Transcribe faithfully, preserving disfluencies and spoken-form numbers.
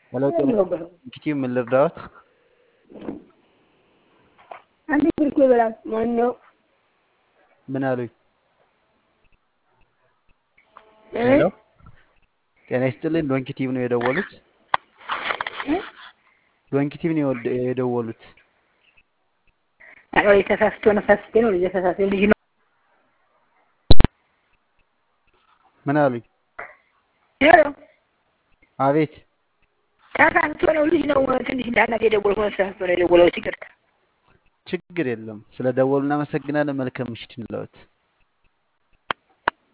ሄሎ ጤና እንግዲህ ምን ልርዳዎት? አንድ ብርኩ ይበላል። ማን ነው? ምን አሉኝ? እ ሄሎ ጤና ይስጥልኝ። ዶንኪ ቲቪ ነው የደወሉት? ዶንኪ ቲቪ ነው የወደ- የደወሉት? አዎ የተሳስቶ ነው ፈስቴ ነው ልጅ ተሳስቶ ልጅ ነው። ምን አሉኝ? ሄሎ አቤት ተሳስቶ ነው ልጅ ነው። ትንሽ እንዳናት የደወልኩ ነው ተሳስቶ ነው የደወለው። ይቅርታ። ችግር የለም። ስለ ደወሉ እናመሰግናለን። መልካም ምሽት እንለዎት።